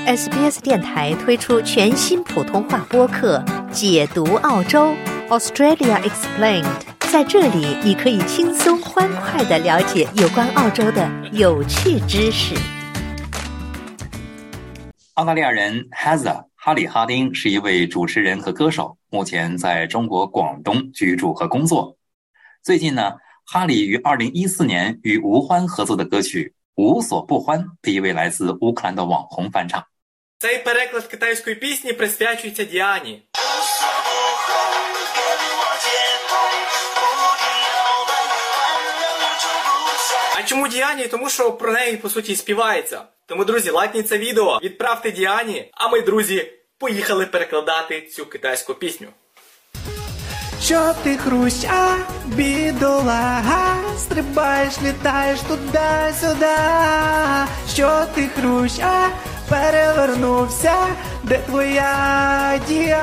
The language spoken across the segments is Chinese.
SBS 电台推出全新普通话播客《解读澳洲 Australia Explained》，在这里你可以轻松欢快地了解有关澳洲的有趣知识。 澳大利亚人 Hazza 哈里哈丁是一位主持人和歌手，目前在中国广东居住和工作。最近呢，哈里于2014年与吴欢合作的歌曲《无所不欢》被一位来自乌克兰的网红翻唱。 Цей переклад китайської пісні присвячується Діані. А чому Діані? Тому що про неї, по суті, співається. Тому, друзі, лайкніть це відео, відправте Діані, а ми, друзі, поїхали перекладати цю китайську пісню. Що ти хрущ, а, бідолага, стрибаєш, літаєш туди-сюди. Що ти хрущ, а, перевернувся, де твоя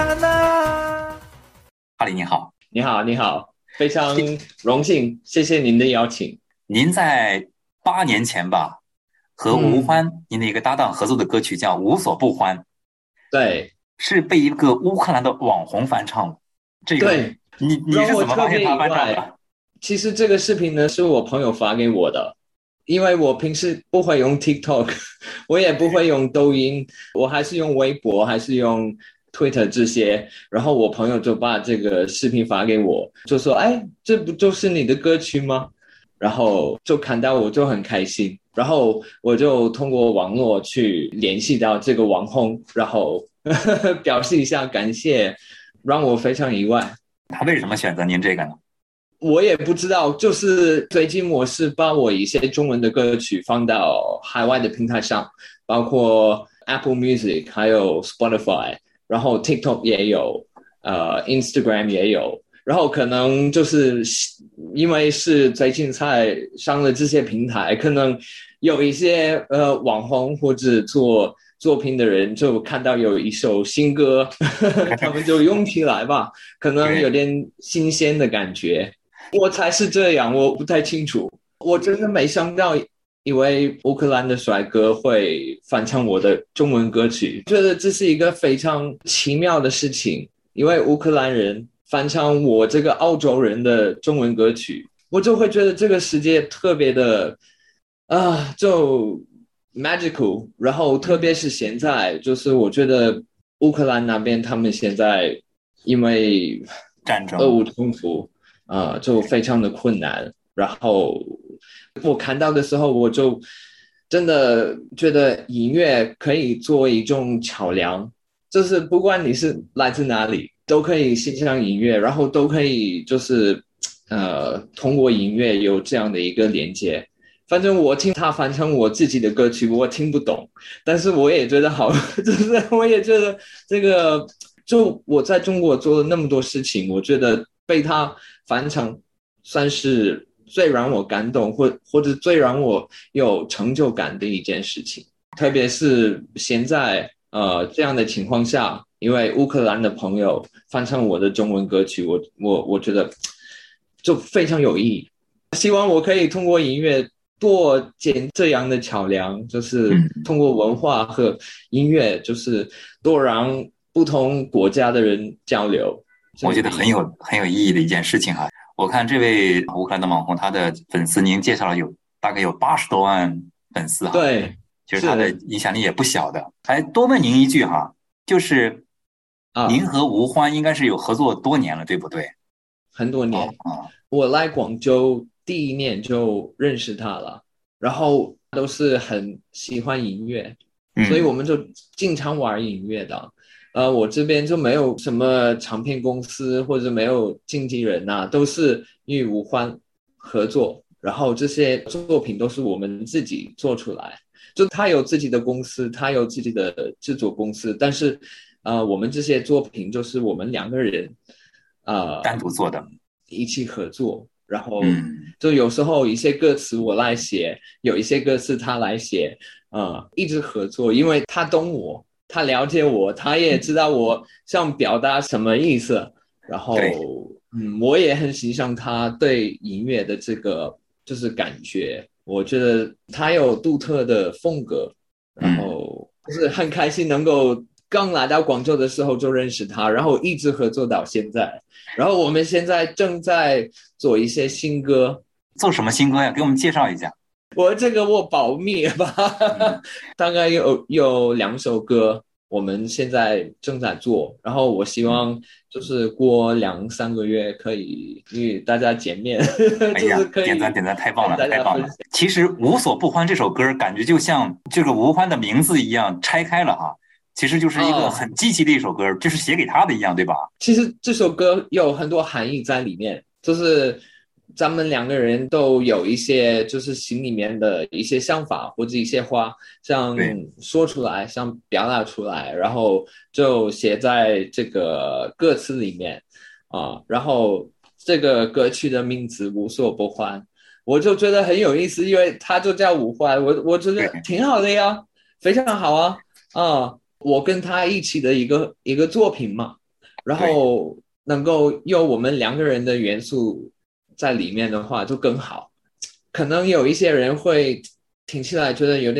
Діана? 哈里你好。 你好，你好，非常荣幸，谢谢您的邀请。 您在8年前吧，和吴欢您的一个搭档合作的歌曲叫《无所不欢》， 对， 是被一个乌克兰的网红翻唱。这个对， 你是怎么发现他翻唱的？ 其实这个视频呢是我朋友发给我的，因为我平时不会用 TikTok， 我也不会用抖音，我还是用微博，还是用 Twitter 这些，然后我朋友就把这个视频发给我，就说哎，这不就是你的歌曲吗？然后就看到我就很开心，然后我就通过网络去联系到这个网红，然后表示一下感谢，让我非常意外。 他为什么选择您这个呢？ 我也不知道，就是最近我是把我一些中文的歌曲放到海外的平台上，包括 Apple Music 还有 Spotify， 然后 TikTok 也有，Instagram 也有，然后可能就是因为是最近才上了这些平台，可能有一些网红或者做作品的人就看到有一首新歌他们就用起来吧，可能有点新鲜的感觉。我猜是这样，我不太清楚。我真的没想到一位乌克兰的帅哥会翻唱我的中文歌曲，觉得这是一个非常奇妙的事情，因为乌克兰人翻唱我这个澳洲人的中文歌曲，我就会觉得这个世界特别的就 magical， 然后特别是现在，就是我觉得乌克兰那边他们现在因为战争、 俄乌冲突就非常的困难，然后我看到的时候，我就真的觉得音乐可以作为一种桥梁，就是不管你是来自哪里，都可以欣赏音乐，然后都可以就是通过音乐有这样的一个连接。反正我听他翻唱我自己的歌曲，我听不懂，但是我也觉得好，就是我也觉得这个，就我在中国做了那么多事情，我觉得被他翻唱算是最让我感动或者最让我有成就感的一件事情。特别是现在这样的情况下，因为乌克兰的朋友翻唱我的中文歌曲，我觉得就非常有意义。希望我可以通过音乐多建这样的桥梁，就是通过文化和音乐，就是多让不同国家的人交流。 我觉得很有意义的一件事情啊！我看这位乌克兰的网红，他的粉丝您介绍了大概有80多万粉丝哈， 对， 就是他的影响力也不小的。还多问您一句哈，就是您和吴欢应该是有合作多年了，对不对？ 很多年我来广州第一年就认识他了，然后都是很喜欢音乐，所以我们就经常玩音乐的。我这边就没有什么唱片公司或者没有经纪人都是与吴欢合作，然后这些作品都是我们自己做出来。就他有自己的公司，他有自己的制作公司，但是我们这些作品就是我们2个人单独做的， 一起合作。然后就有时候一些歌词我来写，有一些歌词他来写，一直合作，因为他懂我，他了解我，他也知道我想表达什么意思，然后我也很欣赏他对音乐的这个就是感觉，我觉得他有独特的风格，然后就是很开心能够刚来到广州的时候就认识他，然后一直合作到现在。然后我们现在正在做一些新歌。 做什么新歌呀？给我们介绍一下。 我保密吧，大概有2首歌，我们现在正在做，然后我希望就是过2-3个月可以与大家见面。 哎呀， 就是可以点赞，太棒了，太棒了！其实无所不欢这首歌感觉就像这个吴欢的名字一样拆开了哈，其实就是一个很积极的一首歌，就是写给他的一样，对吧？ 其实这首歌有很多含义在里面，就是咱们2个人都有一些就是心里面的一些想法或者一些话想说出来，想表达出来，然后就写在这个歌词里面啊。然后这个歌曲的名字无所不欢，我就觉得很有意思，因为它就叫无欢，我觉得挺好的呀，非常好啊。我跟他一起的一个作品嘛，然后能够有我们2个人的元素在里面的话就更好。可能有一些人会听起来觉得有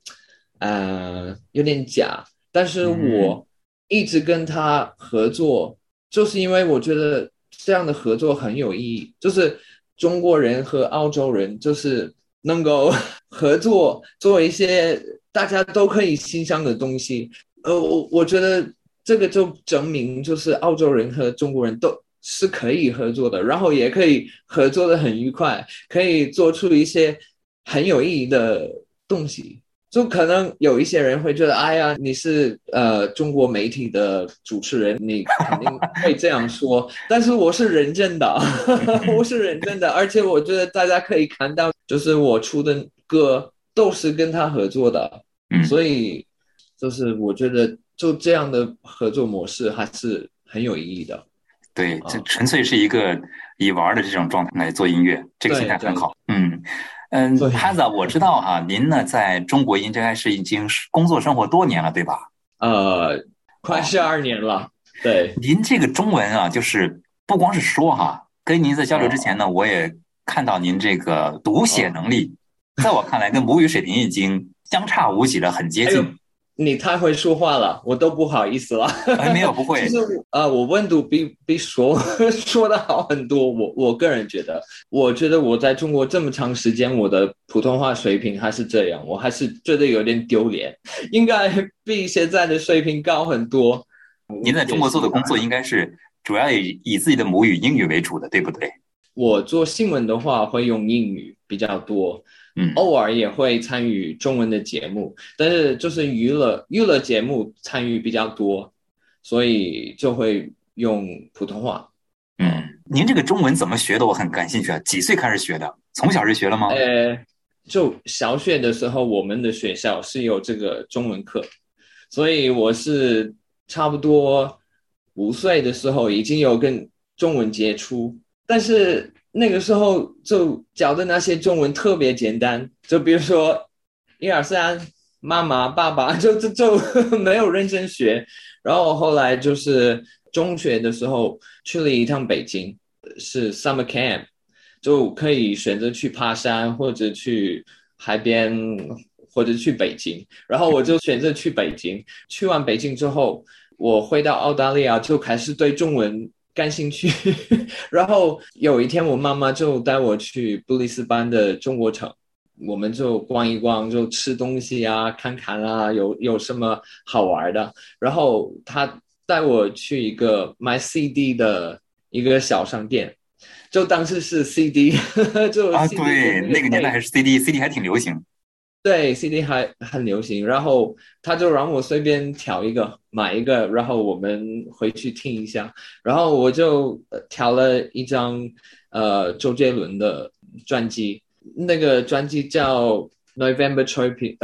点假，但是我一直跟他合作，就是因为我觉得这样的合作很有意义，就是中国人和澳洲人就是能够合作做一些大家都可以欣赏的东西。我觉得这个就证明就是澳洲人和中国人都是可以合作的，然后也可以合作的很愉快，可以做出一些很有意义的东西。就可能有一些人会觉得，哎呀，你是中国媒体的主持人，你肯定会这样说。但是我是认真的，我是认真的，而且我觉得大家可以看到，就是我出的歌都是跟他合作的，所以就是我觉得就这样的合作模式还是很有意义的。 对，这纯粹是一个以玩的这种状态来做音乐，这个心态很好。Haza，我知道哈，您呢在中国应该是已经工作生活多年了，对吧？ 快12年了。对， 您这个中文啊，就是不光是说哈，跟您在交流之前呢，我也看到您这个读写能力，在我看来跟母语水平已经相差无几了，很接近。 你太会说话了，我都不好意思了。 没有，不会。 其实我温度比说的好很多。我个人觉得，我觉得我在中国这么长时间，我的普通话水平还是这样，我还是觉得有点丢脸，应该比现在的水平高很多。 您在中国做的工作应该是主要以自己的母语英语为主的，对不对？ 我做新闻的话会用英语比较多。偶尔也会参与中文的节目，但是就是娱乐节目参与比较多，所以就会用普通话。 您这个中文怎么学的？我很感兴趣啊！几岁开始学的？从小就学了吗？ 就小学的时候，我们的学校是有这个中文课，所以我是差不多5岁的时候已经有跟中文接触，但是那个时候就教的那些中文特别简单，就比如说1、2、3，妈妈、爸爸，就没有认真学。然后后来就是中学的时候去了一趟北京，是 summer camp， 就可以选择去爬山或者去海边或者去北京。然后我就选择去北京。去完北京之后，我回到澳大利亚就开始对中文感兴趣。然后有一天我妈妈就带我去布里斯班的中国城，我们就逛一逛，就吃东西啊，看看啊，有什么好玩的。然后她带我去一个卖 CD 的一个小商店，就当时是 CD 就 CD 对，那个年代还是 CD 还挺流行。 对， CD 还很流行。然后他就让我随便挑一个买一个，然后我们回去听一下。然后我就挑了一张周杰伦的专辑，那个专辑叫 November Tropic，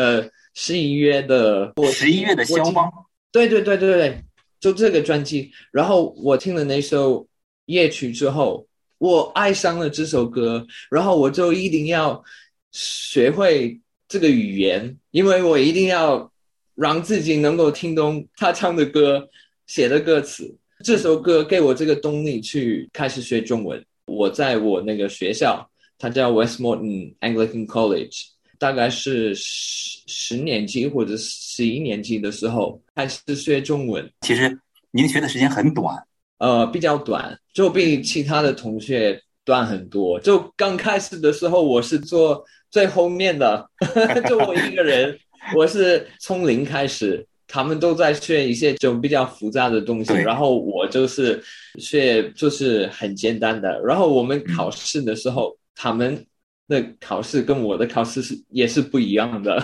11月的肖邦。 对，就这个专辑。然后我听了那首夜曲之后，我爱上了这首歌，然后我就一定要学会这个语言，因为我一定要让自己能够听懂他唱的歌写的歌词。这首歌给我这个动力去开始学中文。我在我那个学校，它叫 Westmoreton Anglican College， 大概是十年级或者11年级的时候开始学中文。 其实您学的时间很短， 比较短，就比其他的同学短很多。就刚开始的时候，我是坐最后面的，就我一个人，我是从零开始。他们都在学一些就比较复杂的东西，然后我就是学就是很简单的。然后我们考试的时候，他们的考试跟我的考试也是不一样的，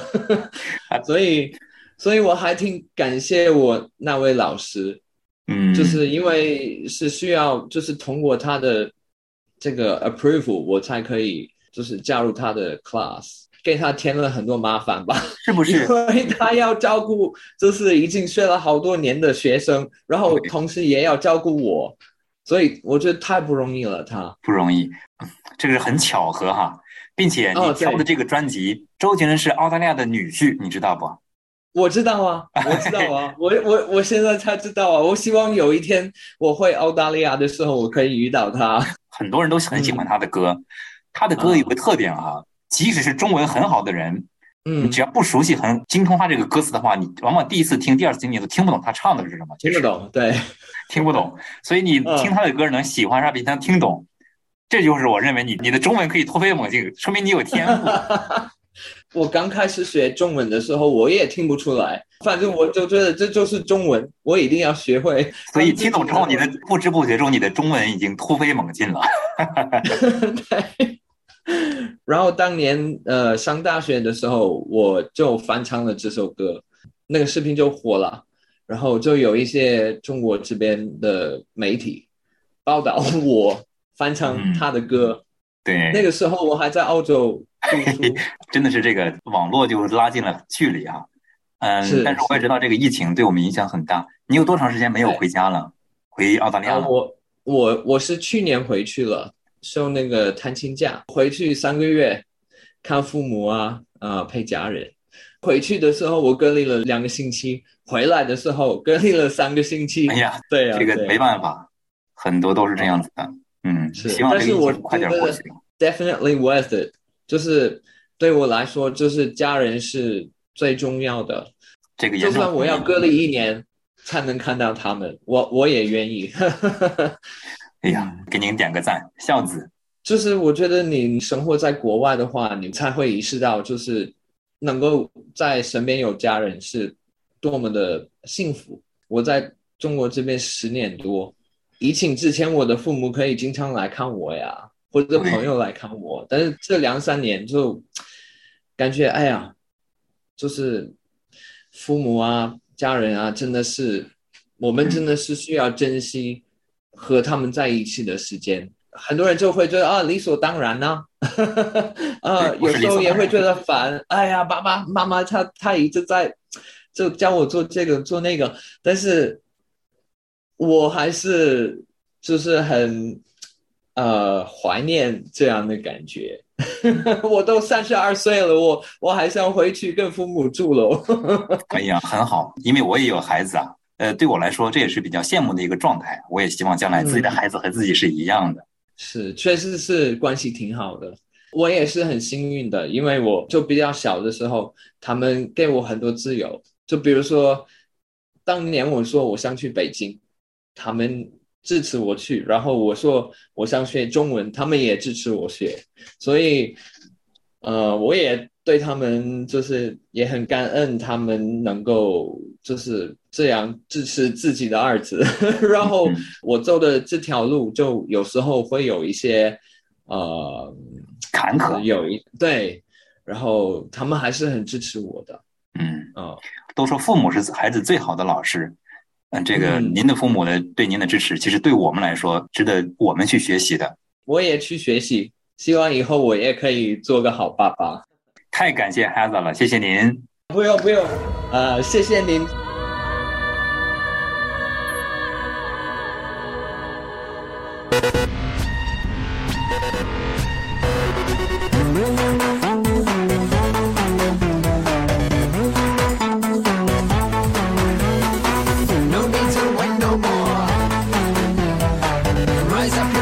所以我还挺感谢我那位老师，就是因为是需要就是通过他的这个 approval 我才可以就是加入他的 class。给他添了很多麻烦吧， 是不是？ 因为他要照顾就是已经学了好多年的学生，然后同时也要照顾我，所以我觉得太不容易了。他不容易，这个是很巧合哈，并且你挑的这个专辑，周杰伦是澳大利亚的女婿，你知道不？ 我知道啊，我知道啊，我现在才知道啊。我希望有一天我回澳大利亚的时候，我可以遇到他。 很多人都很喜欢他的歌，他的歌有个特点哈。即使是中文很好的人，你只要不熟悉、很精通他这个歌词的话，你往往第一次听、第二次听你都听不懂他唱的是什么， 听不懂，对， 听不懂。所以你听他的歌能喜欢上，并且能听懂，这就是我认为你的中文可以突飞猛进，说明你有天赋。 我刚开始学中文的时候，我也听不出来，反正我就觉得这就是中文，我一定要学会。 所以听懂之后，你的不知不觉中，你的中文已经突飞猛进了。 对。然后当年上大学的时候，我就翻唱了这首歌，那个视频就火了，然后就有一些中国这边的媒体报道我翻唱他的歌。 对， 那个时候我还在澳洲读书。 真的是这个网络就拉近了距离啊。但是我也知道这个疫情对我们影响很大。你有多长时间没有回家了？回澳大利亚了？ 我是去年回去了。受那个探亲假，回去3个月看父母啊，陪家人。回去的时候我隔离了2个星期，回来的时候隔离了3个星期。 哎呀， 对啊， 这个没办法，很多都是这样子的。 是， 希望这个疫情快点过去。 Definitely worth it， 就是对我来说，就是家人是最重要的。 这个就算我要隔离1年才能看到他们，我也愿意。 哎呀，给您点个赞，孝子。 就是我觉得你生活在国外的话，你才会意识到，就是能够在身边有家人是多么的幸福。我在中国这边10年多，疫情之前我的父母可以经常来看我呀，或者朋友来看我，但是这2-3年就感觉哎呀，就是父母啊、家人啊，真的是我们真的是需要珍惜和他们在一起的时间。很多人就会觉得理所当然啊，有时候也会觉得烦。哎呀，爸爸妈妈他一直在就教我做这个做那个，但是我还是就是很怀念这样的感觉。我都32岁了，我还想回去跟父母住了。 哎呀，很好，因为我也有孩子啊。对我来说，这也是比较羡慕的一个状态。我也希望将来自己的孩子和自己是一样的。 是，确实是关系挺好的。我也是很幸运的，因为我就比较小的时候，他们给我很多自由。就比如说，当年我说我想去北京，他们支持我去，然后我说我想学中文，他们也支持我学。所以，我也对他们就是也很感恩，他们能够就是这样支持自己的儿子。然后我走的这条路就有时候会有一些坎坷， 对，然后他们还是很支持我的。 都说父母是孩子最好的老师。这个您的父母的对您的支持，其实对我们来说值得我们去学习的。 我也去学习，希望以后我也可以做个好爸爸。 太感谢孩子了，谢谢您。 不用，谢谢您。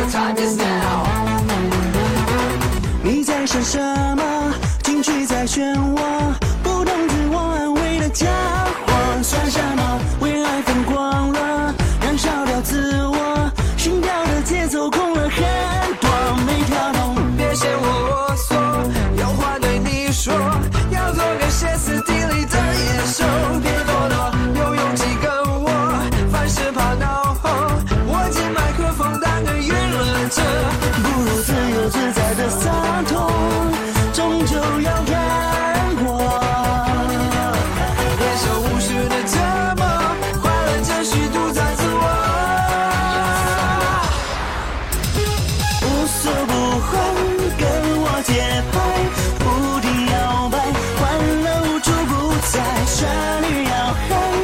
你在想什么？进去在选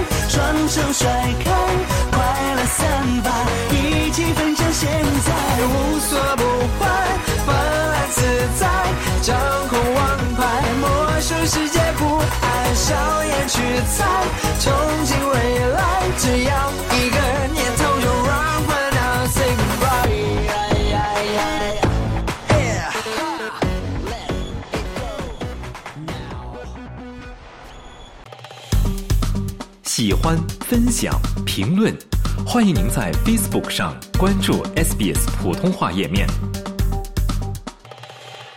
双手甩开，快乐散发，一起分享现在，无所不坏，放安自在，掌控王牌，魔术世界不按硝烟去猜，憧憬未来，只要一个念头就让烦恼 say goodbye。 喜欢、分享、评论，欢迎您在 Facebook 上关注 SBS 普通话页面。